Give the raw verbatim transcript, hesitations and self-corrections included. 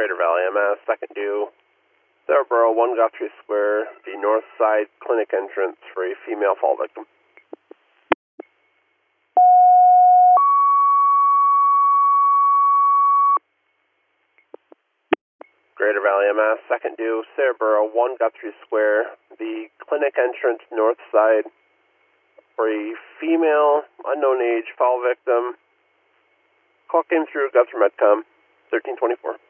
Greater Valley M S, second due, Sarahboro, one Guthrie Square, the north side clinic entrance for a female fall victim. Greater Valley M S, second due, Sarahboro, one Guthrie Square, the clinic entrance north side for a female, unknown age, fall victim. Call came through, Guthrie Medcom, thirteen twenty-four.